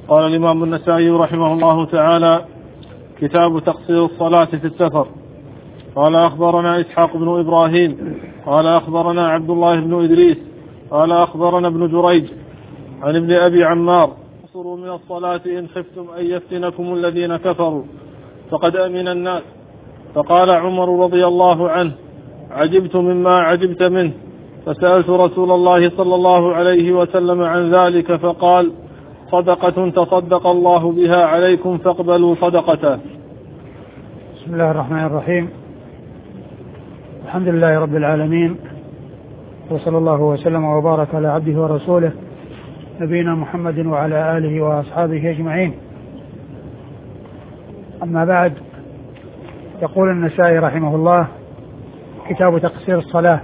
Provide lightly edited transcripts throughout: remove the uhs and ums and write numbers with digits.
قال الإمام النسائي رحمه الله تعالى: كتاب تقصير الصلاة في السفر. قال أخبرنا إسحاق بن إبراهيم قال أخبرنا عبد الله بن إدريس قال أخبرنا ابن جريج عن ابن أبي عمار: اقصروا من الصلاة إن خفتم أن يفتنكم الذين كفروا فقد أمن الناس. فقال عمر رضي الله عنه: عجبت مما عجبت منه، فسألت رسول الله صلى الله عليه وسلم عن ذلك فقال: صدقة تصدق الله بها عليكم فاقبلوا صدقته. بسم الله الرحمن الرحيم. الحمد لله رب العالمين، وصلى الله وسلم وبارك على عبده ورسوله نبينا محمد وعلى آله وأصحابه أجمعين. أما بعد، يقول النسائي رحمه الله: كتاب تقصير الصلاة.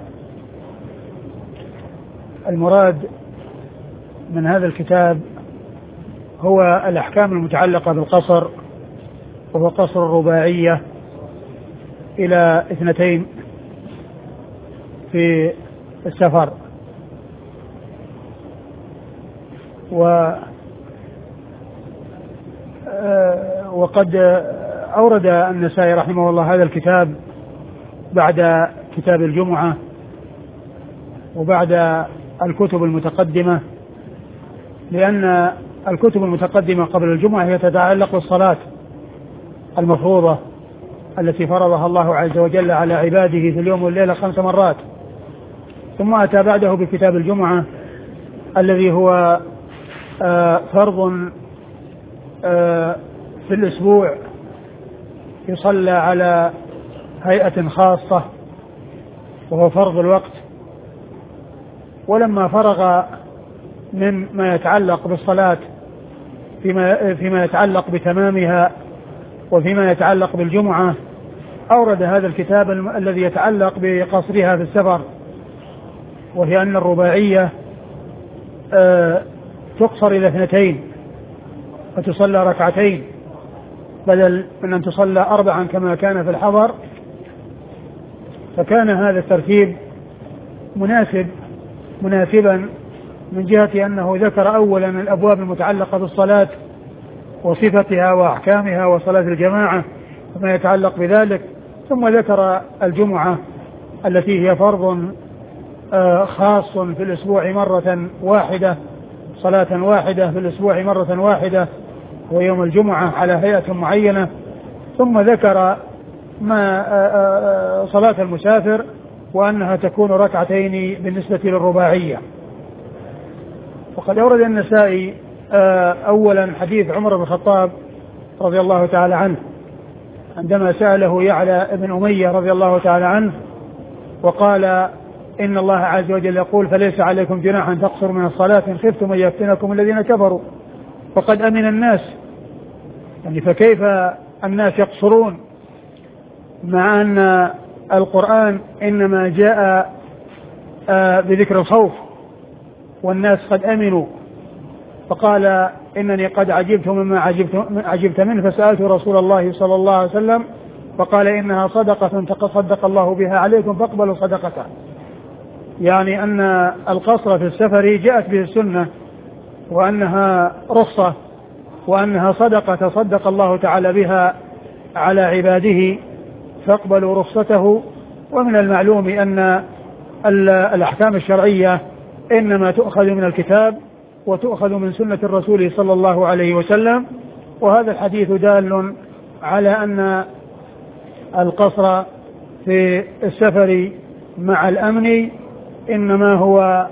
المراد من هذا الكتاب هو الأحكام المتعلقة بالقصر، وهو قصر الرباعية إلى 2 في السفر. وقد أورد النسائي رحمه الله هذا الكتاب بعد كتاب الجمعة وبعد الكتب المتقدمة، لأن الكتب المتقدمة قبل الجمعة هي تتعلق بالصلاة المفروضة التي فرضها الله عز وجل على عباده في اليوم والليلة 5 مرات، ثم أتى بعده بكتاب الجمعة الذي هو فرض في الأسبوع يصلى على هيئة خاصة، وهو فرض الوقت. ولما فرغ من ما يتعلق بالصلاة فيما يتعلق بتمامها وفيما يتعلق بالجمعة، أورد هذا الكتاب الذي يتعلق بقصرها في السفر، وهي أن الرباعية تقصر إلى 2 وتصلى 2 بدل من أن تصلى 4 كما كان في الحضر. فكان هذا الترتيب مناسبا من جهة أنه ذكر أولا الأبواب المتعلقة بالصلاة وصفتها وأحكامها وصلاة الجماعة وما يتعلق بذلك، ثم ذكر الجمعة التي هي فرض خاص في الأسبوع مرة واحدة، صلاة واحدة في الأسبوع مرة واحدة ويوم الجمعة على هيئة معينة، ثم ذكر ما صلاة المسافر وأنها تكون 2 بالنسبة للرباعية. وقد أورد النسائي أولا حديث عمر بن الخطاب رضي الله تعالى عنه عندما سأله يعلى بن أمية رضي الله تعالى عنه وقال: إن الله عز وجل يقول: فليس عليكم جناح أن تقصروا من الصلاة إن خفتم أن يفتنكم الذين كفروا فقد أمن الناس. يعني فكيف الناس يقصرون مع أن القرآن إنما جاء بذكر الخوف والناس قد أمنوا؟ فقال: إنني قد عجبت مما عجبت منه، فسألت رسول الله صلى الله عليه وسلم فقال: إنها صدقة تصدق الله بها عليكم فاقبلوا صدقته. يعني أن القصر في السفر جاءت به السنة، وأنها رخصة، وأنها صدقة تصدق الله تعالى بها على عباده فاقبلوا رخصته. ومن المعلوم أن الأحكام الشرعية إنما تؤخذ من الكتاب وتؤخذ من سنة الرسول صلى الله عليه وسلم، وهذا الحديث دال على أن القصر في السفر مع الأمن إنما هو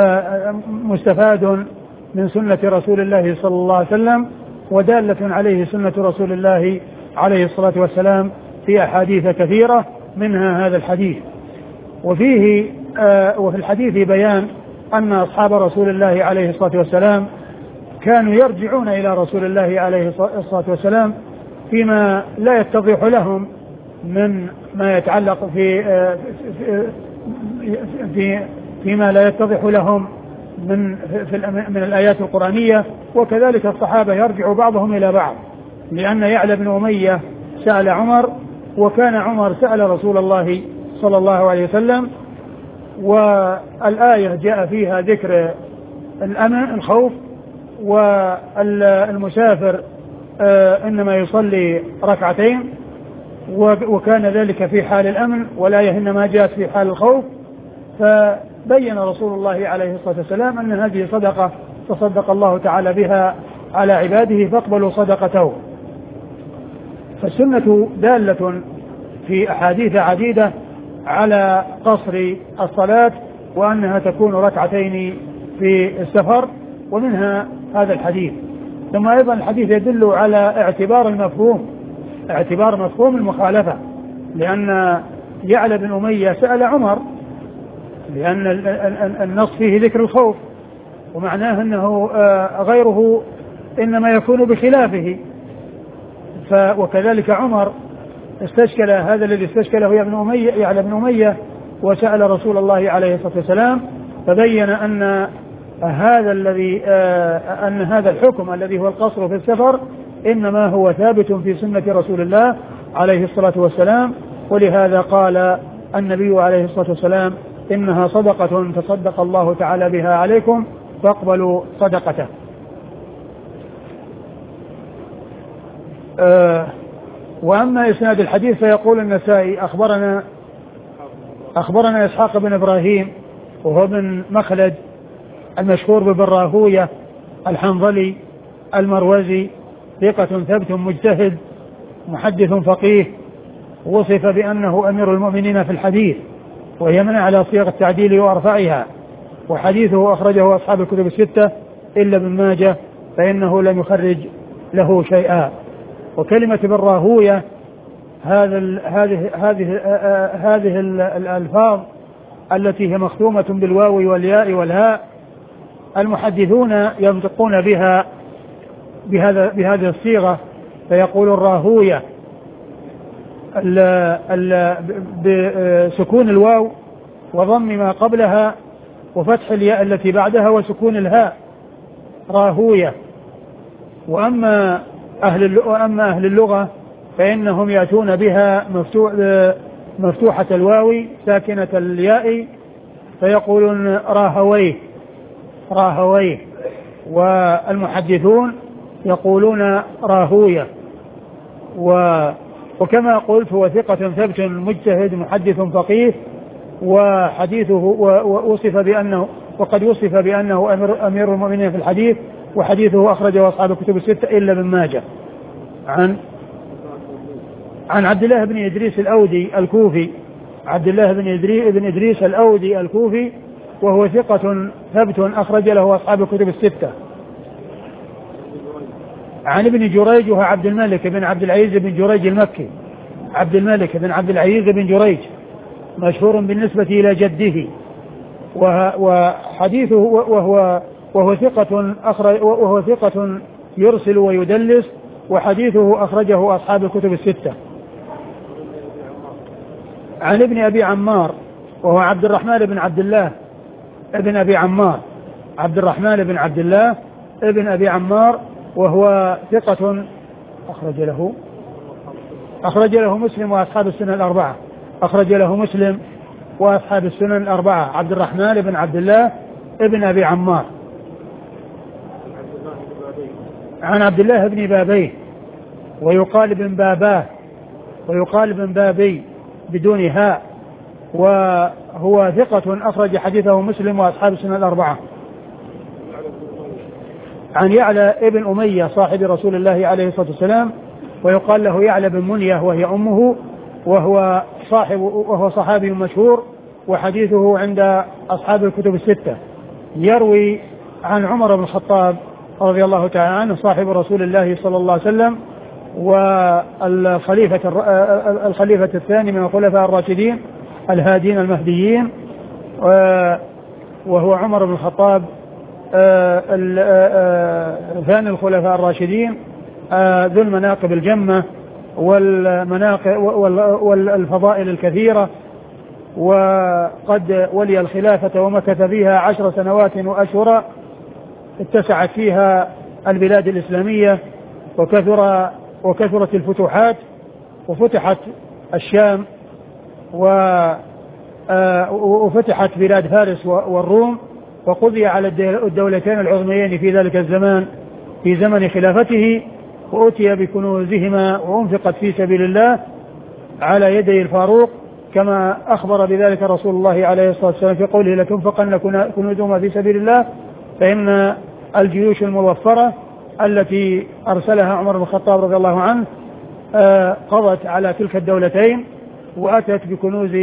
مستفاد من سنة رسول الله صلى الله عليه وسلم، ودالة عليه سنة رسول الله عليه الصلاة والسلام في أحاديث كثيرة منها هذا الحديث. وفي الحديث بيان أن أصحاب رسول الله عليه الصلاة والسلام كانوا يرجعون إلى رسول الله عليه الصلاة والسلام فيما لا يتضح لهم من ما يتعلق فيما لا يتضح لهم من الآيات القرآنية، وكذلك الصحابة يرجع بعضهم إلى بعض، لأن يعلى بن أمية سأل عمر، وكان عمر سأل رسول الله صلى الله عليه وسلم، والآية جاء فيها ذكر الأمن الخوف والمسافر إنما يصلي ركعتين، وكان ذلك في حال الأمن، والآية إنما جاءت في حال الخوف. فبين رسول الله عليه الصلاة والسلام أن هذه صدقة تصدق الله تعالى بها على عباده فاقبلوا صدقته. فالسنة دالة في أحاديث عديدة على قصر الصلاة وأنها تكون ركعتين في السفر، ومنها هذا الحديث. ثم أيضا الحديث يدل على اعتبار مفهوم المخالفة، لأن يعلى بن أمية سأل عمر، لأن النص فيه ذكر الخوف، ومعناه أنه غيره إنما يكون بخلافه. وكذلك عمر استشكل هذا الذي استشكله يعلى بن أمية وسأل رسول الله عليه الصلاة والسلام، فبين أن هذا الحكم الذي هو القصر في السفر إنما هو ثابت في سنة رسول الله عليه الصلاة والسلام. ولهذا قال النبي عليه الصلاة والسلام إنها صدقة تصدق الله تعالى بها عليكم فاقبلوا صدقته. وأما إسناد الحديث فيقول النسائي أخبرنا إسحاق بن إبراهيم وهو بن مخلد المشهور ببن راهوية الحنظلي المروزي، ثقة ثبت مجتهد محدث فقيه، وصف بأنه أمير المؤمنين في الحديث، وهي من على صيغ التعديل وأرفعها، وحديثه أخرجه أصحاب الكتب الستة إلا ابن ماجه فإنه لم يخرج له شيئا. وكلمة بالراهوية هذه الألفاظ التي هي مختومة بالواو والياء والهاء، المحدثون ينطقون بها بهذه الصيغة، فيقول الراهوية بسكون الواو وضم ما قبلها وفتح الياء التي بعدها وسكون الهاء راهوية. وأما أهل اللغة فإنهم يأتون بها مفتوحة الواو ساكنة الياء فيقولون راهويه، والمحدثون يقولون راهوية. وكما قلت هو ثقة ثبت مجتهد محدث فقيه، وحديثه وقد وصف بأنه أمير المؤمنين في الحديث، وحديثه أخرجه أصحاب الكتب الستة إلا ابن ماجه. عن عبد الله بن إدريس الأودي الكوفي، عبد الله بن إدريس الأودي الكوفي، وهو ثقة ثبت أخرج له أصحاب الكتب الستة. عن ابن جريج وهو عبد الملك بن عبد العزيز بن جريج المكي، عبد الملك بن عبد العزيز بن جريج مشهور بالنسبة إلى جده، وحديثه وهو ثقة يرسل ويدلس، وحديثه أخرجه أصحاب الكتب الستة. عن ابن أبي عمار وهو عبد الرحمن بن عبد الله ابن أبي عمار، عبد الرحمن بن عبد الله ابن أبي عمار، وهو ثقة أخرج له مسلم وأصحاب السنن الأربعة، أخرج له مسلم وأصحاب السنن الأربعة. عبد الرحمن بن عبد الله ابن أبي عمار. عن عبد الله بن بابيه ويقال بن باباه ويقال بن بابي بدون هاء، وهو ثقة أخرج حديثه مسلم وأصحاب السنن الأربعة. عن يعلى ابن أمية صاحب رسول الله عليه الصلاة والسلام، ويقال له يعلى بن منية وهي أمه، وهو صحابي مشهور، وحديثه عند أصحاب الكتب الستة. يروي عن عمر بن الخطاب رضي الله تعالى عنه صاحب رسول الله صلى الله عليه وسلم، والخليفة الثاني من الخلفاء الراشدين الهادين المهديين، وهو عمر بن الخطاب ثاني الخلفاء الراشدين ذو المناقب الجمة والفضائل الكثيرة، وقد ولي الخلافة ومكث فيها 10 سنوات وأشهرا، اتسعت فيها البلاد الإسلامية وكثرت الفتوحات، وفتحت الشام وفتحت بلاد فارس والروم، وقضي على الدولتين العظميين في ذلك الزمان في زمن خلافته، وأتي بكنوزهما وأنفقت في سبيل الله على يدي الفاروق، كما أخبر بذلك رسول الله عليه الصلاة والسلام في قوله لتنفقن كنوزهما في سبيل الله، فإن الجيوش الموفرة التي أرسلها عمر بن الخطاب رضي الله عنه قضت على تلك الدولتين، وأتت بكنوز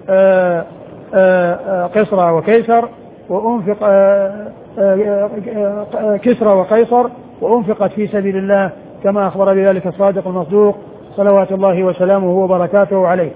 قسرى وكيسر، وأنفق كسرى وقيصر، وأنفقت في سبيل الله كما أخبر بذلك الصادق المصدوق صلوات الله وسلامه وبركاته عليه.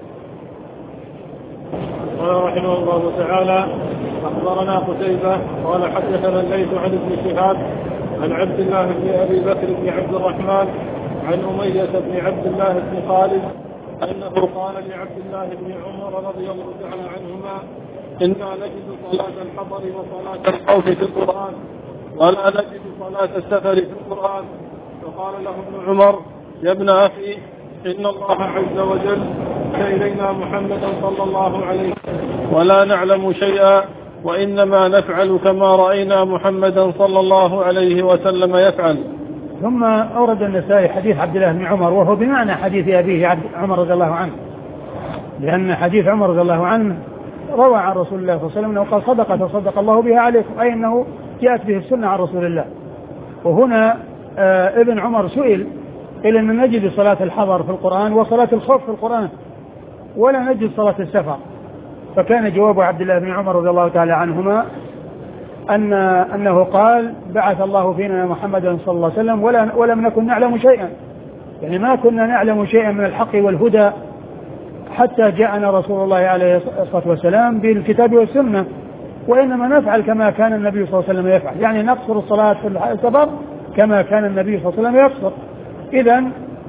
قال رحمه الله تعالى: أخبرنا قتيبة قال حدثنا الليث عن ابن شهاب عن عبد الله بن أبي بكر بن عبد الرحمن عن أمية بن عبد الله بن خالد أنه قال لعبد الله بن عمر رضي الله تعالى عنهما: إنا نجد صلاة الحضر وصلاة الخوف في القرآن ولا نجد صلاة السفر في القرآن. فقال له ابن عمر: يا ابن أخي، إن الله عز وجل إلينا محمدا صلى الله عليه وسلم ولا نعلم شيئا، وإنما نفعل كما رأينا محمدا صلى الله عليه وسلم يفعل. ثم أورد النسائي حديث عبد الله بن عمر، وهو بمعنى حديث أبيه عمر رضي الله عنه، لأن حديث عمر رضي الله عنه روى عن رسول الله صلى الله عليه وسلم أنه قال: صدقة صدق الله بها عليكم، أي أنه جاءت به السنة عن رسول الله. وهنا ابن عمر سئل إلى أن نجد صلاة الحضر في القرآن وصلاة الخوف في القرآن ولا نجد صلاة السفر، فكان جواب عبد الله بن عمر رضي الله تعالى عنهما أنه قال: بعث الله فينا محمدا صلى الله عليه وسلم ولم نكن نعلم شيئا، يعني ما كنا نعلم شيئا من الحق والهدى حتى جاءنا رسول الله عليه الصلاة والسلام بالكتاب والسنة، وإنما نفعل كما كان النبي صلى الله عليه وسلم يفعل، يعني نقصر الصلاة في السفر كما كان النبي صلى الله عليه وسلم يقصر. إذن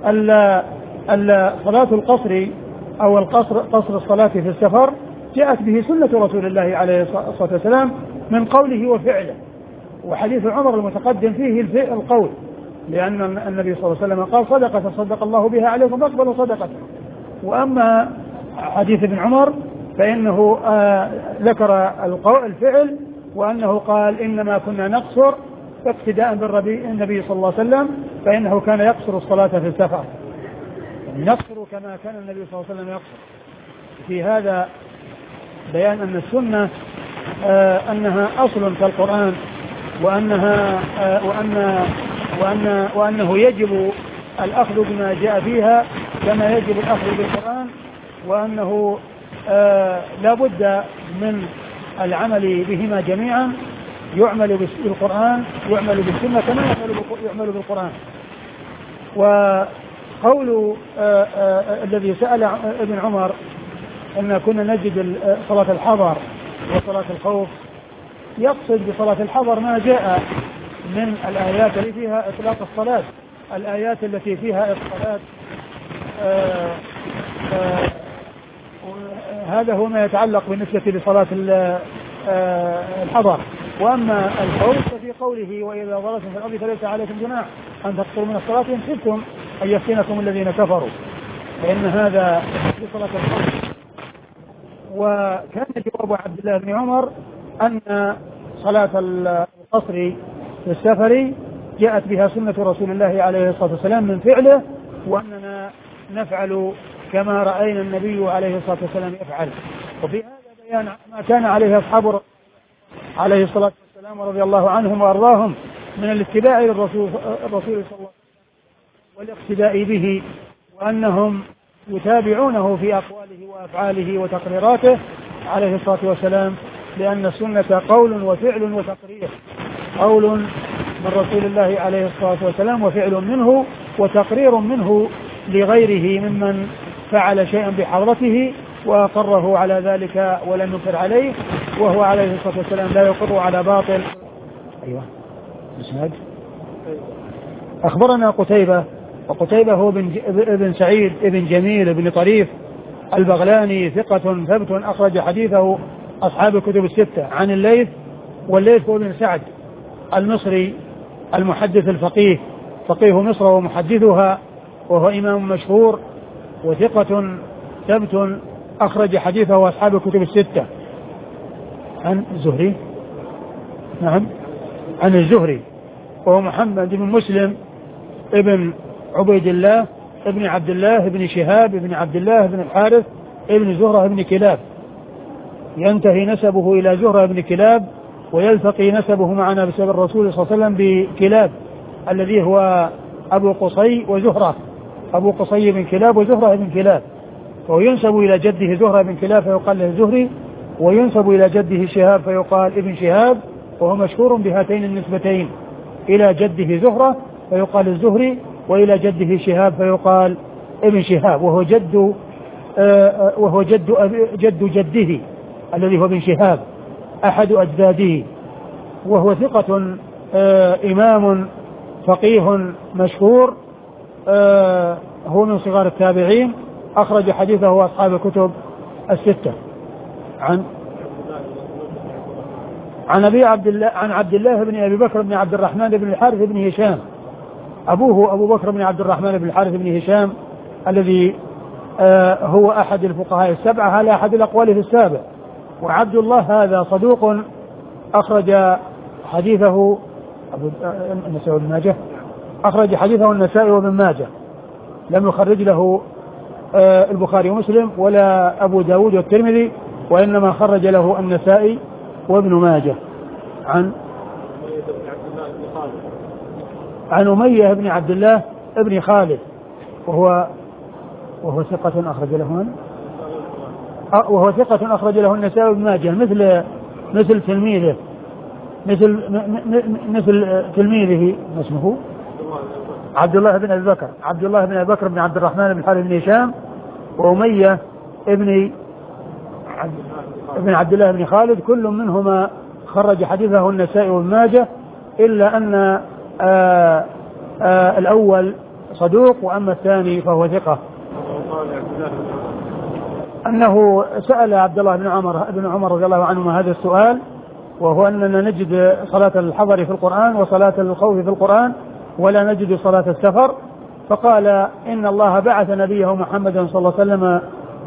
صلاة القصر أو قصر الصلاة في السفر جاءت به سنة رسول الله عليه الصلاة والسلام من قوله وفعله، وحديث عمر المتقدم فيه القول، لأن النبي صلى الله عليه وسلم قال: صدقة صدق الله بها عليكم فاقبلوا صدقته. وأما حديث ابن عمر فإنه ذكر الفعل، وأنه قال: إنما كنا نقصر اقتداء بالنبي صلى الله عليه وسلم، فإنه كان يقصر الصلاة في السفر، يعني نقصر كما كان النبي صلى الله عليه وسلم يقصر. في هذا بيان أن السنة أنها أصل كالقرآن، وأنه يجب الأخذ بما جاء فيها كما يجب الأخذ بالقرآن، وأنه لا بد من العمل بهما جميعا، يعمل بالقرآن يعمل بالسنة كما يعمل بالقرآن. وقول الذي سأل ابن عمر أن كنا نجد صلاة الحضر وصلاة الخوف، يقصد بصلاة الحضر ما جاء من الآيات التي فيها إطلاق الصلاة، الآيات التي فيها الصلاة، هذا هو ما يتعلق بالنسبة لصلاة الحضر. وأما الخوف ففي قوله: وإذا ضربتم في الأرض فليس عليكم جناح أن تقصروا من الصلاة إن خفتم أن يفتنكم الذين كفروا، فإن هذا لصلاة الخوف. وكان جواب عبد الله بن عمر أن صلاة القصر في السفر جاءت بها سنة رسول الله عليه الصلاة والسلام من فعله، وأننا نفعل كما رأينا النبي عليه الصلاة والسلام يفعل. وفي هذا بيان ما كان عليه أصحاب عليه الصلاة والسلام رضي الله عنهم وأرضاهم من الاتباع للرسول صلى الله عليه وسلم والاقتداء به، وأنهم يتابعونه في أقواله وأفعاله وتقريراته عليه الصلاة والسلام، لأن السنة قول وفعل وتقرير، قول من رسول الله عليه الصلاة والسلام وفعل منه وتقرير منه لغيره ممن فعل شيئا بحضرته وأقره على ذلك ولم ينكر عليه، وهو عليه الصلاة والسلام لا يقر على باطل. أيوة. أخبرنا قتيبة، وقتيبة هو ابن سعيد ابن جميل ابن طريف البغلاني، ثقة ثبت أخرج حديثه أصحاب الكتب الستة، عن الليث، والليث هو ابن سعد المصري المحدث الفقيه، فقيه مصر ومحدثها، وهو إمام مشهور وثقة ثبت أخرج حديثه أصحاب الكتب الستة. عن الزهري نعم عن الزهري وهو محمد بن مسلم ابن عبيد الله ابن عبد الله ابن شهاب ابن عبد الله ابن الحارث ابن زهرة ابن كلاب، ينتهي نسبه إلى زهرة ابن كلاب ويلتقي نسبه معنا بسبب الرسول صلى الله عليه وسلم بكلاب الذي هو أبو قصي وزهرة، أبو قصي بن كلاب وزهرة بن كلاب، وهو ينسب إلى جده زهرة بن كلاب فيقال له الزهري، وينسب إلى جده شهاب فيقال ابن شهاب، وهو مشهور بهاتين النسبتين، إلى جده زهرة فيقال الزهري، وإلى جده شهاب فيقال ابن شهاب، وهو جد جده الذي هو ابن شهاب أحد أجداده، وهو ثقة إمام فقيه مشهور، هو من صغار التابعين، أخرج حديثه أصحاب الكتب الستة. عن عبد الله بن أبي بكر بن عبد الرحمن بن الحارث بن هشام، أبوه أبو بكر بن عبد الرحمن بن الحارث بن هشام الذي هو أحد الفقهاء السبعة على أحد الأقوال في السابع. وعبد الله هذا صدوق أخرج حديثه النسائي وابن ماجه، أخرج حديثه النسائي وابن ماجه، لم يخرج له البخاري ومسلم ولا أبو داود والترمذي، وإنما خرج له النسائي وابن ماجه. عن أمية بن عبد الله ابن خالد وهو ثقة أخرج له النسائي وابن ماجه، مثل تلميذه مثل تلميذه اسمه عبد الله بن أبي بكر بن عبد الرحمن بن الحارث بن هشام، وأمية ابن عبد الله بن خالد، كل منهما خرج حديثه النسائي وابن ماجه، إلا أن الأول صدوق وأما الثاني فهو ثقة. أنه سأل عبد الله بن عمر رضي الله عنهما هذا السؤال، وهو أننا نجد صلاة الحضر في القرآن وصلاة الخوف في القرآن ولا نجد صلاة السفر، فقال إن الله بعث نبيه محمدا صلى الله عليه وسلم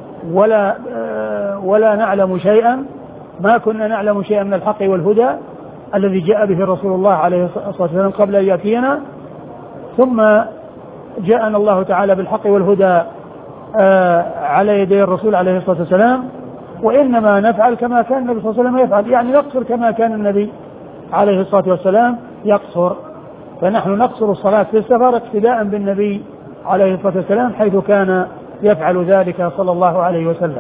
ولا نعلم شيئا، ما كنا نعلم شيئا من الحق والهدى الذي جاء به رسول الله عليه الصلاة والسلام قبل أن يأتينا، ثم جاءنا الله تعالى بالحق والهدى على يدي الرسول عليه الصلاة والسلام، وإنما نفعل كما كان النبي صلى الله عليه وسلم يفعل، يعني نقصر كما كان النبي عليه الصلاة والسلام يقصر، فنحن نقصر الصلاة في السفر اقتداء بالنبي عليه الصلاة والسلام حيث كان يفعل ذلك صلى الله عليه وسلم.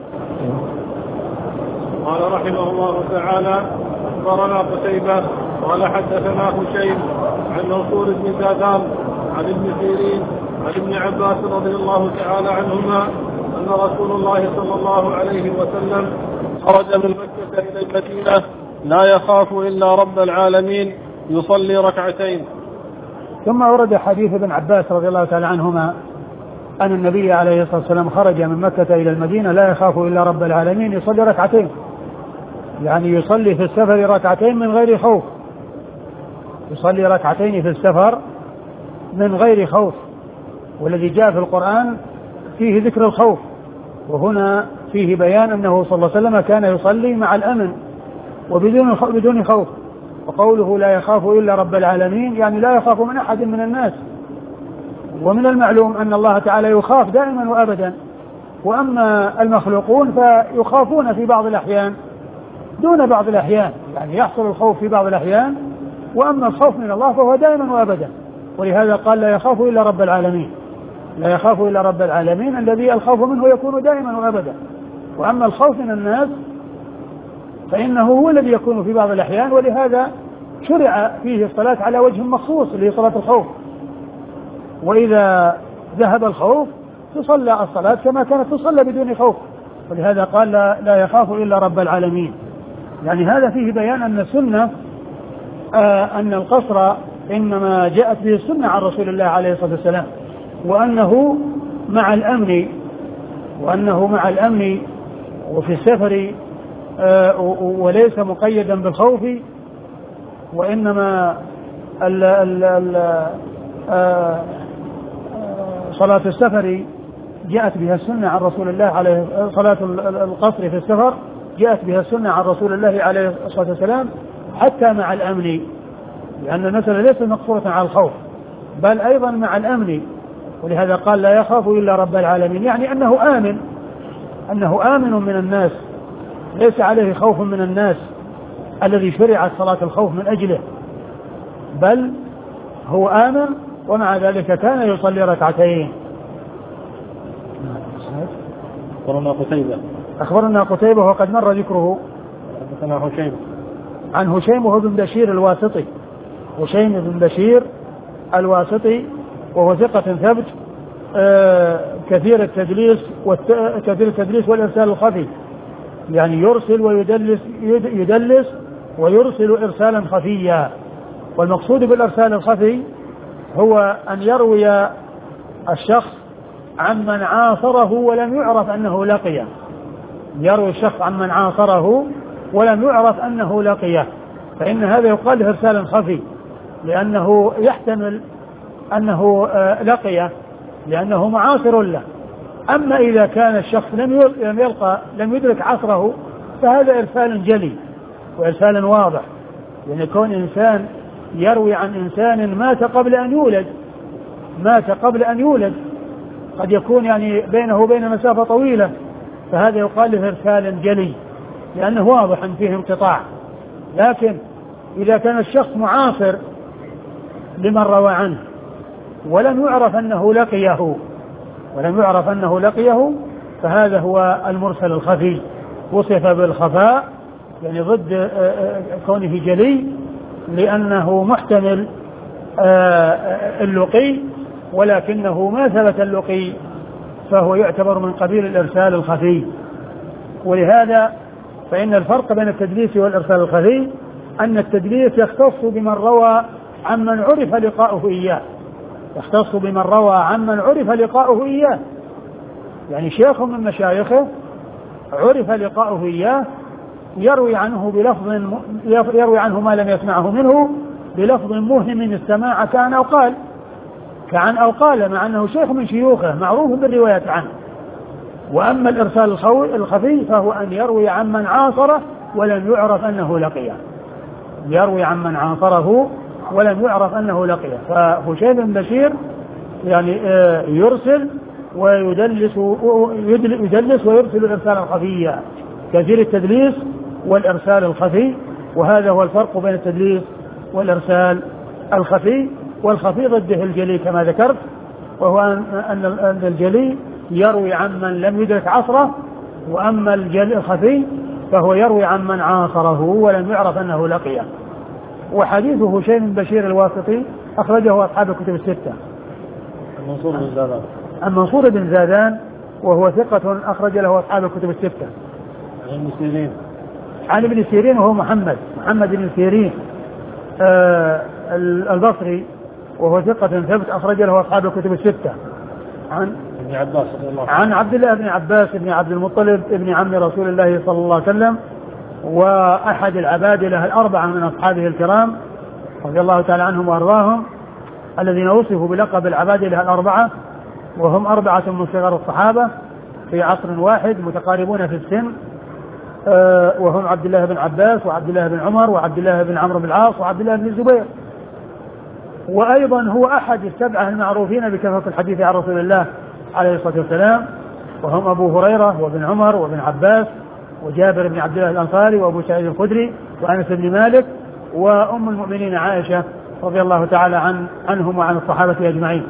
قال رحمه الله تعالى: أخبرنا قتيبة قال حدثنا هشيم عن منصور بن زادان عن ابن سيرين عن ابن عباس رضي الله تعالى عنهما أن رسول الله صلى الله عليه وسلم خرج من مكة إلى المدينة لا يخاف إلا رب العالمين يصلي ركعتين. ثم ورد حديث ابن عباس رضي الله تعالى عنهما أن النبي عليه الصلاة والسلام خرج من مكة إلى المدينة لا يخاف إلا رب العالمين يصلي ركعتين، يعني يصلي في السفر ركعتين من غير خوف، يصلي ركعتين في السفر من غير خوف، والذي جاء في القرآن فيه ذكر الخوف، وهنا فيه بيان أنه صلى الله عليه وسلم كان يصلي مع الأمن وبدون خوف، وقوله لا يخاف إلا رب العالمين يعني لا يخاف من أحد من الناس، ومن المعلوم أن الله تعالى يخاف دائما وأبدا، وأما المخلوقون فيخافون في بعض الأحيان دون بعض الأحيان، يعني يحصل الخوف في بعض الأحيان، وأما الخوف من الله فهو دائما وأبدا، ولهذا قال لا يخاف إلا رب العالمين، لا يخاف إلا رب العالمين الذي الخوف منه يكون دائما وأبدا، وأما الخوف من الناس فإنه هو الذي يكون في بعض الأحيان، ولهذا شرع فيه الصلاة على وجه مخصوص اللي هي صلاة الخوف، وإذا ذهب الخوف تصلى الصلاة كما كانت تصلى بدون خوف، ولهذا قال لا يخاف إلا رب العالمين. يعني هذا فيه بيان أن السنة أن القصر إنما جاءت به السنة عن رسول الله عليه الصلاة والسلام، وأنه مع الأمن وفي السفر وليس مقيدا بالخوف، وإنما صلاة السفر جاءت بها السنة عن رسول الله عليه، صلاة القصر في السفر جاءت بها السنة عن رسول الله عليه الصلاة والسلام، حتى مع الأمن، لأن المسألة ليست مقصورة على الخوف بل أيضا مع الأمن، ولهذا قال لا يخاف إلا رب العالمين، يعني أنه آمن من الناس، ليس عليه خوف من الناس الذي شرعت صلاة الخوف من أجله، بل هو آمن ومع ذلك كان يصلي ركعتين. أخبرنا قتيبة وقد مر ذكره. عن هشيم وهو بن بشير الواسطي، هشيم بن بشير الواسطي وهو ثقة ثبت كثير التدليس والإرسال الخفي، يعني يرسل يدلس ويرسل إرسالا خفيا. والمقصود بالإرسال الخفي هو أن يروي الشخص عمن عاصره ولم يعرف أنه لقيه، يروي الشخص عمن عاصره ولم يعرف أنه لقيه، فإن هذا يقال له إرسال خفي، لأنه يحتمل أنه لقيه لأنه معاصر له. أما إذا كان الشخص لم يدرك عصره فهذا إرسال جلي وإرسال واضح، يعني كون إنسان يروي عن إنسان مات قبل أن يولد قد يكون يعني بينه وبين مسافة طويلة، فهذا يقال له إرسال جلي لأنه واضح فيه انقطاع. لكن إذا كان الشخص معاصر لمن روى عنه ولم يعرف أنه لقيه فهذا هو المرسل الخفي، وصف بالخفاء يعني ضد كونه جلي، لأنه محتمل اللقي ولكنه ما ثبت اللقي، فهو يعتبر من قبيل الإرسال الخفي. ولهذا فإن الفرق بين التدليس والإرسال الخفي أن التدليس يختص بمن روى عمن عرف لقاؤه إياه، يعني شيخ من مشايخه عرف لقاؤه إياه يروي عنه ما لم يسمعه منه بلفظ موهم السماع كعن أو قال، مع أنه شيخ من شيوخه معروف بالرواية عنه. وأما الإرسال الخفي فهو أن يروي عمن عاصره ولم يعرف أنه لقيه، فهشيم بن بشير يعني يرسل ويدلس ويرسل إرسالا خفيا، كثير التدليس والإرسال الخفي، وهذا هو الفرق بين التدليس والإرسال الخفي. والخفي ضده الجلي كما ذكرت، وهو أن الجلي يروي عمن لم يدرك عصره، وأما الخفي فهو يروي عمن عاصره ولم يعرف أنه لقيه. وحديث هشيم بن بشير الواسطي أخرجه أصحاب الكتب الستة. المنصور بن زادان وهو ثقة أخرج له أصحاب الكتب الستة. عن ابن سيرين وهو محمد بن سيرين البصري وهو ثقة ثبت أخرج له أصحاب الكتب الستة. عن عبد الله بن عباس بن عبد المطلب ابن عم رسول الله صلى الله عليه وسلم، وأحد العبادلة الأربعة من أصحابه الكرام رضي الله تعالى عنهم وأرضاهم، الذين وصفوا بلقب العبادلة الأربعة، وهم 4 من صغار الصحابة في عصر واحد متقاربون في السن، وهم عبد الله بن عباس وعبد الله بن عمر وعبد الله بن عمرو بن العاص وعبد الله بن الزبير. وأيضا هو أحد 7 المعروفين بكثرة الحديث عن رسول الله عليه الصلاة والسلام، وهم أبو هريرة وابن عمر وابن عباس وجابر بن عبد الله الأنصاري وأبو سعيد الخدري وأنس بن مالك وأم المؤمنين عائشة رضي الله تعالى عنهم وعن الصحابة أجمعين.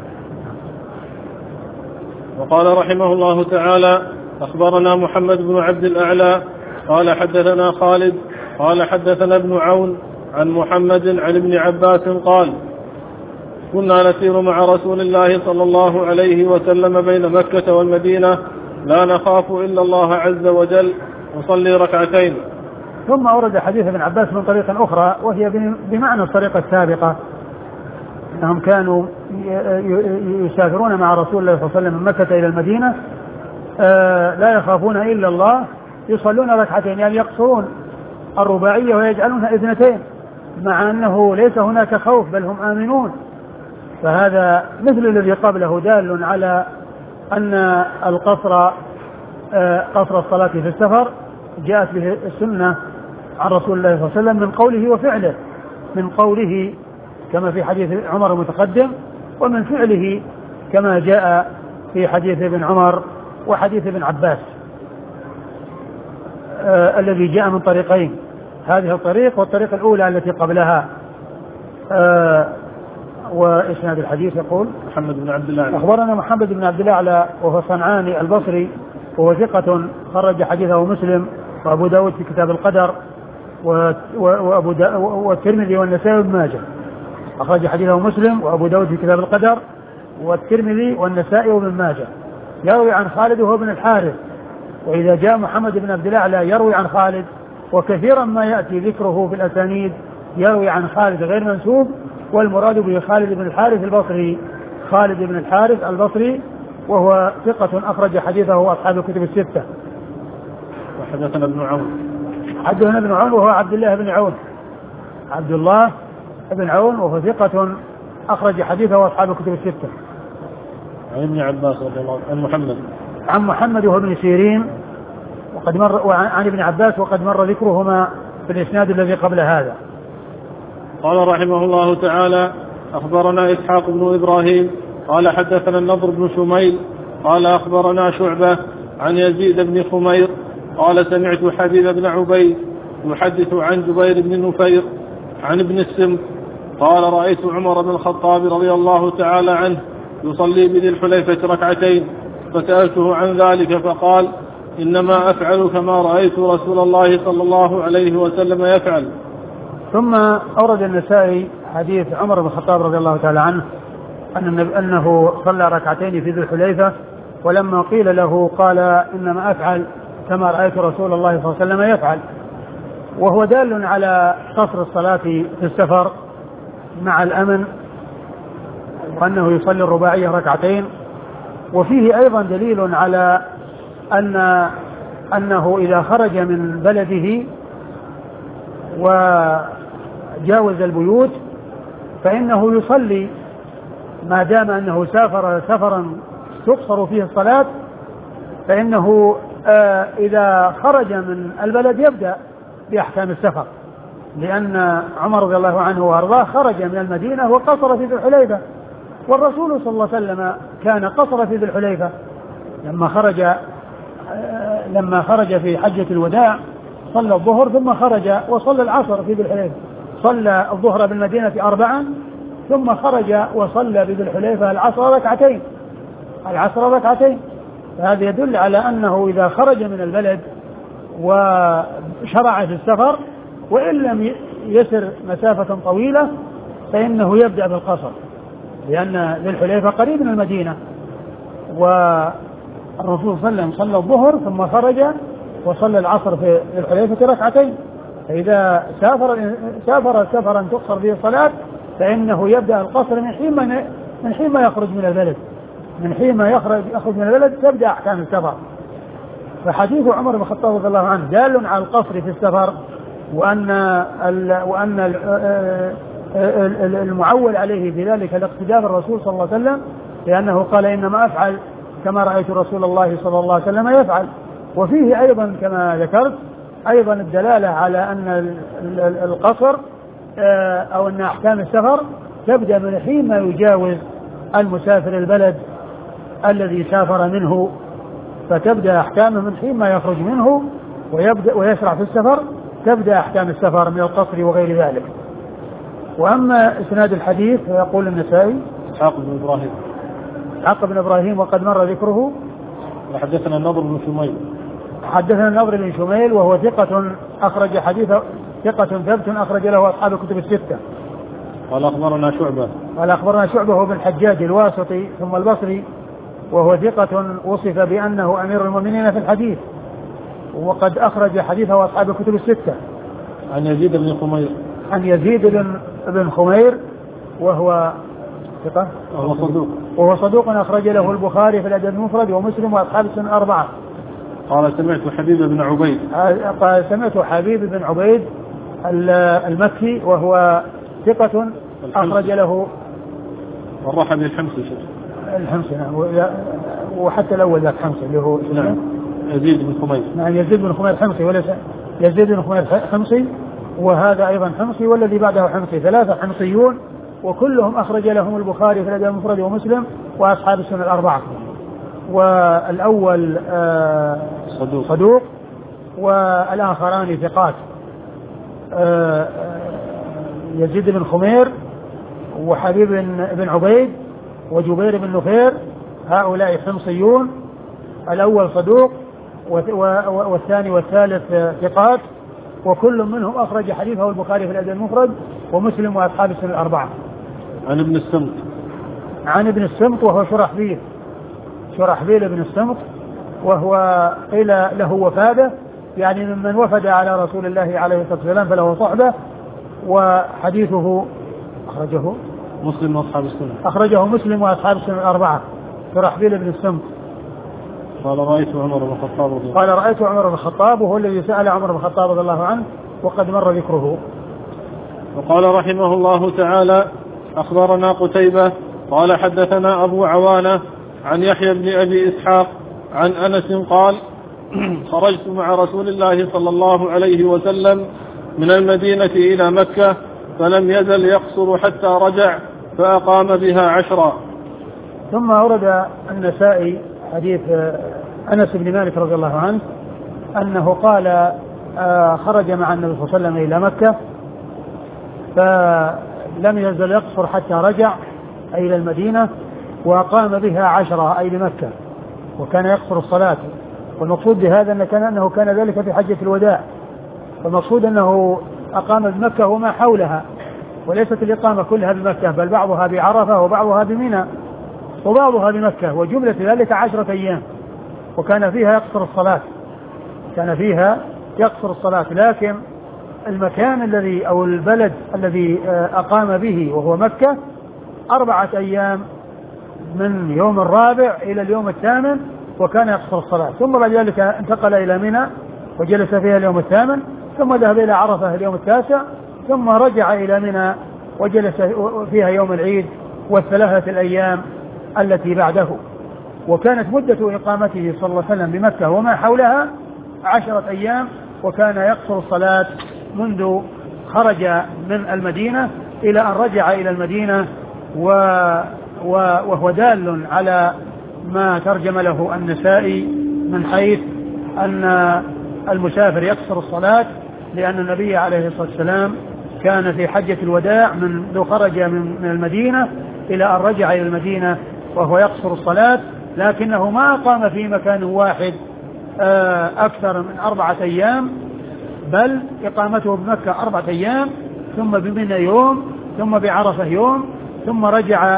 وقال رحمه الله تعالى: أخبرنا محمد بن عبد الأعلى قال حدثنا خالد قال حدثنا ابن عون عن محمد عن ابن عباس قال: كنا نسير مع رسول الله صلى الله عليه وسلم بين مكة والمدينة لا نخاف إلا الله عز وجل نصلي ركعتين. ثم أورد حديث ابن عباس من طريق أخرى وهي بمعنى الطريقة السابقة، أنهم كانوا يسافرون مع رسول الله صلى الله عليه وسلم من مكة إلى المدينة لا يخافون إلا الله يصلون ركعتين، يعني يقصرون الرباعية ويجعلونها 2، مع أنه ليس هناك خوف بل هم آمنون. فهذا مثل الذي قبله دال على أن القصر قصر الصلاة في السفر جاءت به السنة عن رسول الله صلى الله عليه وسلم من قوله وفعله، من قوله كما في حديث عمر المتقدم، ومن فعله كما جاء في حديث ابن عمر وحديث ابن عباس الذي جاء من طريقين، هذه الطريق والطريق الأولى التي قبلها. وإسناد الحديث يقول محمد بن عبد الله أخبرنا محمد بن عبد الله وهو صنعاني البصري وهو ثقة خرج حديثه مسلم وأبو داود في كتاب القدر والترمذي والنسائي وابن ماجه. أخرج حديثه مسلم وأبو داود في كتاب القدر والترمذي والنسائي وابن ماجه. يروي عن خالد وهو ابن الحارث، وإذا جاء محمد بن عبد الله يروي عن خالد، وكثيرا ما يأتي ذكره في الأسانيد يروي عن خالد غير منسوب، والمراد به خالد بن الحارث البصري، خالد بن الحارث البصري وهو ثقة أخرج حديثه أصحاب الكتب الستة. وحدثنا ابن عون، حدثنا ابن عون وهو عبد الله بن عون، عبد الله بن عون وهو ثقة أخرج حديثه أصحاب الكتب الستة. عن ابن عباس رضي الله عنه عن محمد وهو ابن سيرين وقد مر، وعن ابن عباس وقد مر ذكرهما في الإسناد الذي قبل هذا. قال رحمه الله تعالى: أخبرنا إسحاق بن إبراهيم قال حدثنا النضر بن شميل قال أخبرنا شعبة عن يزيد بن خمير قال سمعت حبيب بن عبيد يحدث عن جبير بن نفير عن ابن السمت قال: رأيت عمر بن الخطاب رضي الله تعالى عنه يصلي بذي الحليفة ركعتين، فسألته عن ذلك فقال: إنما أفعل كما رأيت رسول الله صلى الله عليه وسلم يفعل. ثم أورد النسائي حديث عمر بن الخطاب رضي الله تعالى عنه أنه صلى ركعتين في ذي الحليفة، ولما قيل له قال: إنما أفعل كما رأيت رسول الله صلى الله عليه وسلم يفعل، وهو دال على قصر الصلاة في السفر مع الأمن، وأنه يصلي الرباعية ركعتين. وفيه أيضا دليل على أنه إذا خرج من بلده وجاوز البيوت فإنه يصلي ما دام أنه سافر سفرا تقصر فيه الصلاة، فإنه إذا خرج من البلد يبدأ بأحكام السفر، لأن عمر رضي الله عنه وأرضاه خرج من المدينة وقصر في ذي الحليفة، والرسول صلى الله عليه وسلم كان قصر في ذي الحليفة لما خرج في حجة الوداع صلى الظهر ثم خرج وصلى العصر في ذي الحليفة، صلى الظهر بالمدينة 4 ثم خرج وصلى بذي الحليفة العصر ركعتين. فهذا يدل على أنه إذا خرج من البلد وشرع في السفر وإن لم يسر مسافة طويلة فإنه يبدأ بالقصر، لأن ذي الحليفة قريب من المدينة، والرسول صلى الله عليه وسلم صلى الظهر ثم خرج وصلى العصر في ذي الحليفة ركعتين. فإذا سافر سفرا تقصر به الصلاة فإنه يبدأ القصر من حين ما يخرج من البلد، من حين ما يخرج من البلد تبدأ أحكام السفر. فحديث عمر بن الخطاب رضي الله عنه دال على القصر في السفر، وأن المعول عليه في ذلك الاقتداء بالرسول صلى الله عليه وسلم، لأنه قال: إنما أفعل كما رأيت رسول الله صلى الله عليه وسلم يفعل. وفيه أيضا كما ذكرت أيضا الدلالة على أن القصر أو أن أحكام السفر تبدأ من حين ما يجاوز المسافر البلد الذي سافر منه، فتبدأ أحكامه من حين ما يخرج منه ويسرع في السفر، تبدأ أحكام السفر من القصر وغير ذلك. وأما إسناد الحديث فيقول النسائي: إسحاق بن إبراهيم وقد مر ذكره. وحدثنا النضر بن شميل وهو ثقة أخرج حديثه، ثقة ثبت أخرج له أصحاب الكتب الستة. قال أخبرنا شعبة هو بن الحجاج الواسطي ثم البصري، وهو ثقة وصف بأنه أمير المؤمنين في الحديث، وقد أخرج حديثه أصحاب الكتب الستة. عن يزيد بن خمير وهو ثقة وهو صدوق أخرج له البخاري في الأدب المفرد ومسلم وأصحاب السنن 4. قال سمعت حبيب بن عبيد المكي وهو ثقة أخرج له والرحبي الحمصي وحتى الأول ذاك حمصي اللي هو يزيد بن خمير حمصي وليس يزيد بن خمير حمصي، وهذا أيضا حمصي، والذي بعده حمصي، 3 حمصيون، وكلهم أخرج لهم البخاري في الأدب المفرد ومسلم وأصحاب السنن الأربعة. والأول صدوق والآخران ثقات، يزيد بن خمير وحبيب بن عبيد وجبير بن نفير، هؤلاء حمصيون، الأول صدوق والثاني والثالث ثقات، وكل منهم أخرج حديثه البخاري في الأدب المفرد ومسلم وأصحاب السنن الأربعة. عن ابن السمط وهو شرحبيل بن السمط، وهو قيل له وفاده، يعني ممن وفد على رسول الله عليه الصلاة والسلام فله صحبة، وحديثه أخرجه مسلم وأصحاب السنن الأربعة. شرحبيل بن السمط قال رأيت عمر بن الخطاب وهو الذي سأل عمر بن الخطاب رضي الله عنه وقد مر ذكره. وقال رحمه الله تعالى: أخبرنا قتيبة قال حدثنا أبو عوانة عن يحيى بن أبي إسحاق عن أنس قال: خرجت مع رسول الله صلى الله عليه وسلم من المدينة إلى مكة فلم يزل يقصر حتى رجع فأقام بها 10. ثم أورد النسائي حديث أنس بن مالك رضي الله عنه أنه قال: خرج مع النبي صلى الله عليه وسلم إلى مكة فلم يزل يقصر حتى رجع أي إلى المدينة وقام بها 10 أي بمكة، وكان يقصر الصلاة. والمقصود بهذا أنه كان ذلك في حجة الوداع، فالمقصود أنه أقام بمكة وما حولها، وليست الإقامة كلها بمكة، بل بعضها بعرفة وبعضها بمنى وبعضها بمكة، وجملة ذلك 10 أيام، وكان فيها يقصر الصلاة. لكن المكان الذي أو البلد الذي أقام به وهو مكة 4 أيام، من يوم الرابع إلى اليوم 8، وكان يقصر الصلاة. ثم بعد ذلك انتقل إلى منى وجلس فيها اليوم 8، ثم ذهب إلى عرفة اليوم 9، ثم رجع إلى منى وجلس فيها يوم العيد و3 الأيام التي بعده. وكانت مدة إقامته صلى الله عليه وسلم بمكة وما حولها 10 أيام، وكان يقصر الصلاة منذ خرج من المدينة إلى أن رجع إلى المدينة، وهو دال على ما ترجم له النسائي من حيث أن المسافر يقصر الصلاة، لأن النبي عليه الصلاة والسلام كان في حجة الوداع منذ خرج من المدينة إلى أن رجع إلى المدينة وهو يقصر الصلاة، لكنه ما أقام في مكان واحد أكثر من 4 أيام، بل إقامته بمكة 4 أيام، ثم بمنى يوم، ثم بعرفة يوم، ثم رجع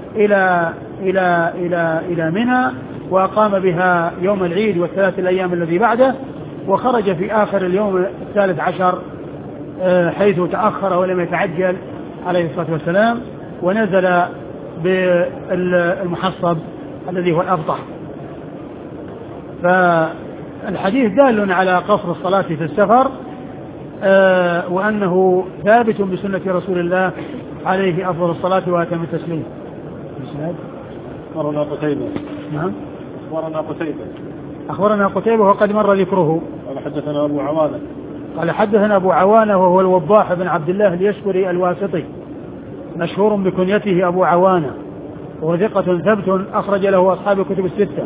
إلى منى وأقام بها يوم العيد و3 الأيام الذي بعده، وخرج في آخر اليوم 13 حيث تأخر ولم يتعجل عليه الصلاة والسلام، ونزل بالمحصب الذي هو الأبطح. فالحديث دال على قصر الصلاة في السفر، وأنه ثابت بسنة رسول الله عليه أفضل الصلاة وأتم التسليم. أخبرنا قتيبة وقد مر ذكره. قال حدثنا أبو عوانة وهو الوضاح بن عبد الله اليشكري الواسطي، مشهور بكنيته أبو عوانة، وهو ثقة ثبت أخرج له أصحاب الكتب الستة،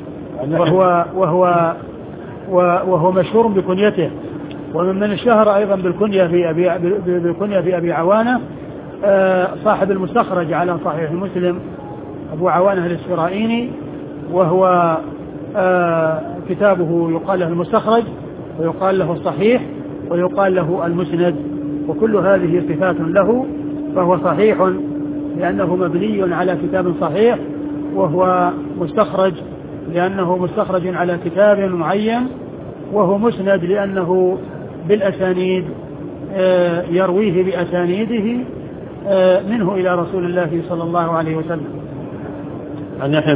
وهو مشهور بكنيته. ومن الشهر أيضا بالكنية في أبي عوانة صاحب المستخرج على صحيح مسلم أبو عوانة الإسفرائيني، وهو كتابه يقال له المستخرج ويقال له الصحيح ويقال له المسند، وكل هذه صفات له، فهو صحيح لأنه مبني على كتاب صحيح، وهو مستخرج لأنه مستخرج على كتاب معين، وهو مسند لأنه بالأسانيد يرويه بأسانيده منه إلى رسول الله صلى الله عليه وسلم. عن يحيى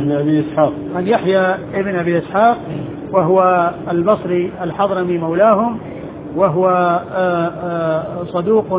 بن أبي إسحاق وهو البصري الحضرمي مولاهم، وهو صدوق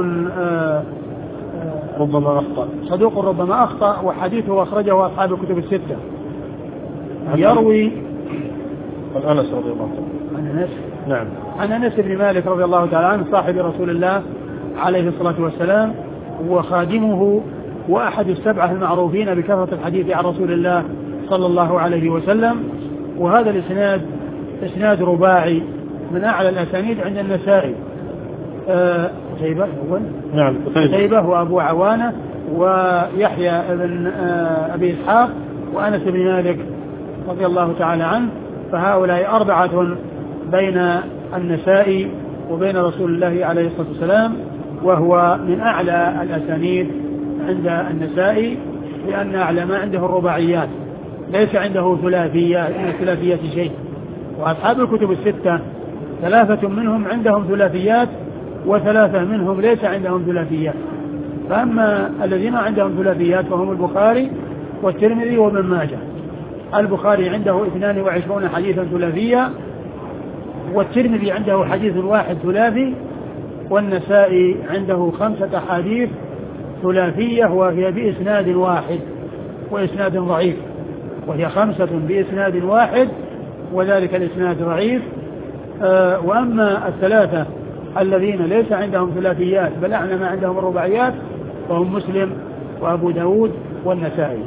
ربما أخطأ، وحديثه أخرجه أصحاب الكتب الستة. أنس رضي الله عنه. عن أنس. نعم. عن أنس بن مالك رضي الله تعالى عنه صاحب رسول الله عليه الصلاة والسلام وخادمه وأحد السبعة المعروفين بكثرة الحديث عن رسول الله صلى الله عليه وسلم. وهذا الإسناد إسناد رباعي من أعلى الأسانيد عند النسائي. قتيبة نعم قتيبة وأبو عوانة ويحيى بن أبي إسحاق وأنس بن مالك رضي الله تعالى عنه. فهؤلاء أربعة بين النسائي وبين رسول الله عليه الصلاة والسلام، وهو من أعلى الأسانيد عند النسائي لأن أعلى ما عنده الرباعيات، ليس عنده ثلاثيات من الثلاثيات شيء. وأصحاب الكتب الستة ثلاثة منهم عندهم ثلاثيات وثلاثة منهم ليس عندهم ثلاثيات. فأما الذين عندهم ثلاثيات فهم البخاري والترمذي وابن ماجه. البخاري عنده 22 حديثا ثلاثية، والترمذي عنده حديث واحد ثلاثي، والنسائي عنده 5 أحاديث ثلاثية وهي بإسناد واحد وإسناد ضعيف، وهي 5 بإسناد واحد وذلك الإسناد ضعيف. وأما الثلاثة الذين ليس عندهم ثلاثيات بل أعلى ما عندهم الرباعيات فهم مسلم وأبو داود والنسائي.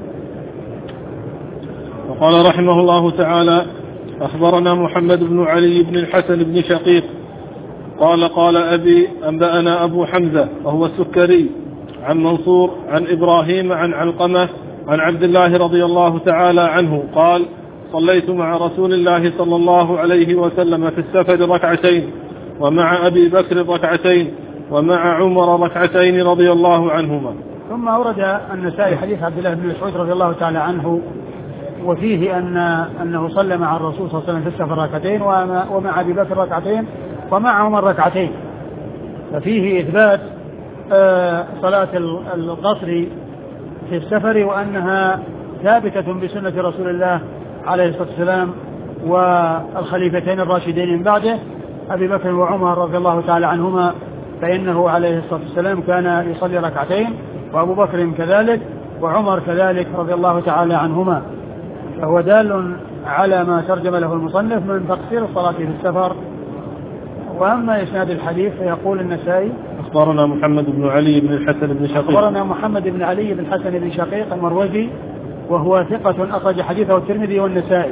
وقال رحمه الله تعالى: أخبرنا محمد بن علي بن الحسن بن شقيق قال أبي أنبأنا أبو حمزة وهو السكري عن منصور عن إبراهيم عن علقمة عن عبد الله رضي الله تعالى عنه قال: صليت مع رسول الله صلى الله عليه وسلم في السفر ركعتين، ومع أبي بكر ركعتين، ومع عمر ركعتين رضي الله عنهما. ثم أورد النسائي حديث عبد الله بن مسعود رضي الله تعالى عنه، وفيه أنه صلى مع الرسول صلى الله عليه وسلم في السفر ركعتين، ومع أبي بكر ركعتين، ومع عمر ركعتين. ففيه إثبات صلاة القصر في السفر وأنها ثابتة بسنة رسول الله عليه الصلاة والسلام والخليفتين الراشدين من بعده أبي بكر وعمر رضي الله تعالى عنهما، فإنه عليه الصلاة والسلام كان يصلي ركعتين، وأبو بكر كذلك، وعمر كذلك رضي الله تعالى عنهما. فهو دال على ما ترجم له المصنف من تقصير الصلاة في السفر. وأما إسناد الحديث فيقول النسائي: أخبرنا محمد بن علي بن الحسن بن شقيق. أخبرنا محمد بن علي بن الحسن بن شقيق المروزي، وهو ثقة أخرج حديثه الترمذي والنسائي.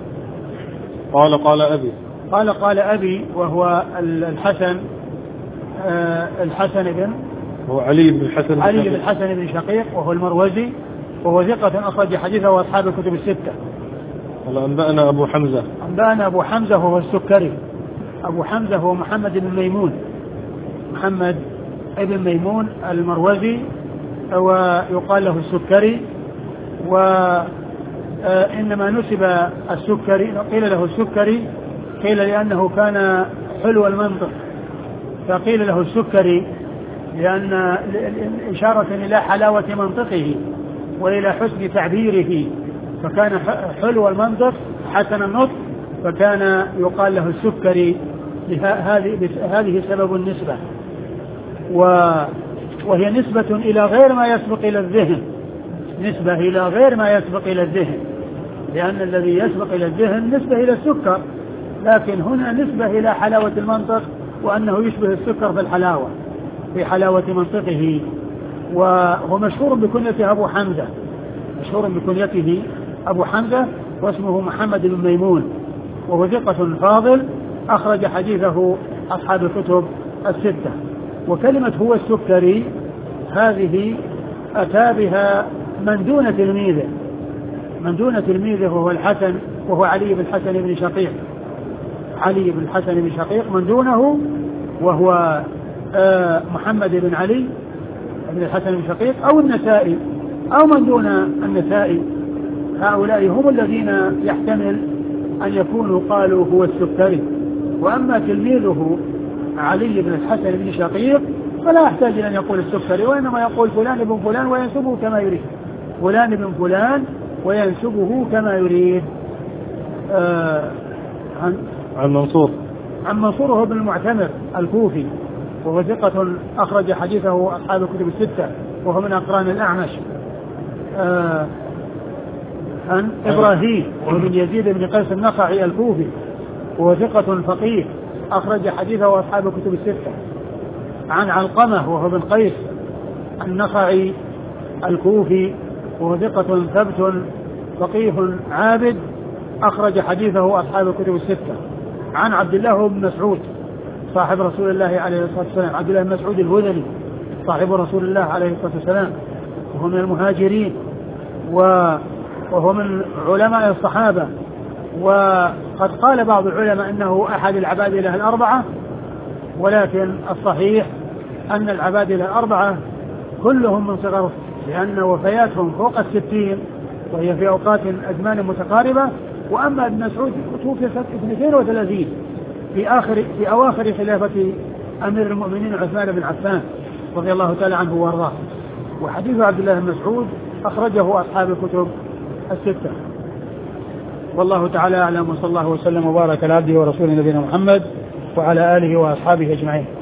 قال أبي. قال أبي وهو الحسن بن هو علي بن الحسن بن شقيق وهو المروزي، وهو ثقة أخرج حديثه وأصحاب الكتب الستة. قال أنبأنا أبو حمزة. أنبأنا أبو حمزة وهو السكري. أبو حمزة هو محمد بن ميمون المروزي، ويقال له السكري. وإنما نسب السكري، قيل له السكري قيل لأنه كان حلو المنطق، فقيل له السكري لأن إشارة إلى حلاوة منطقه وإلى حسن تعبيره، فكان حلو المنطق حسن النطق، فكان يقال له السكري. هذه سبب النسبة، وهي نسبة إلى غير ما يسبق إلى الذهن، نسبة إلى غير ما يسبق إلى الذهن، لأن الذي يسبق إلى الذهن نسبة إلى السكر، لكن هنا نسبة إلى حلاوة المنطق، وأنه يشبه السكر في الحلاوة، في حلاوة منطقه. وهو مشهور بكنيته أبو حمزة، مشهور بكنيته أبو حمزة، واسمه محمد بن ميمون، وهو ثقة فاضل أخرج حديثه أصحاب الكتب الستة. وكلمة هو السكري هذه أتى بها من دون تلميذه وهو الحسن، وهو علي بن الحسن بن شقيق. علي بن الحسن بن شقيق من دونه وهو محمد بن علي بن الحسن بن شقيق، أو النسائي، أو من دون النسائي. هؤلاء هم الذين يحتمل أن يكونوا قالوا هو السكري. وأما تلميذه علي بن الحسن بن شقيق فلا يحتاج أن يقول السكري، وإنما يقول فلان بن فلان وينسبه كما يريد، فلان بن فلان وينسبه كما يريد. عن منصور هو بن المعتمر الكوفي، وهو ثقة أخرج حديثه أصحاب الكتب الستة، وهو من أقران الأعمش. عن إبراهيم وابن يزيد بن قيس النخعي الكوفي وهو ثقة فقيه أخرج حديثه أصحاب الكتب الستة. عن علقمة وهو بن قيس النخعي الكوفي وهو ثقة ثبت فقيه عابد أخرج حديثه أصحاب الكتب الستة. عن عبد الله بن مسعود صاحب رسول الله عليه الصلاة والسلام، عبد الله بن مسعود الهذلي صاحب رسول الله عليه الصلاة والسلام، وهو من المهاجرين وهو من علماء الصحابة. وقد قال بعض العلماء أنه أحد العبادلة الأربعة، ولكن الصحيح أن العبادلة الأربعة كلهم من صغر، لأن وفياتهم فوق 60 وهي في أوقات أزمان متقاربة. وأما ابن مسعود توفي سنة 32 في أواخر خلافة أمير المؤمنين عثمان بن عفان رضي الله تعالى عنه وارضاه. وحديث عبد الله بن مسعود أخرجه أصحاب الكتب الستة. والله تعالى أعلم، وصلى الله وسلم وبارك على عبده ورسوله نبينا محمد وعلى آله وأصحابه أجمعين.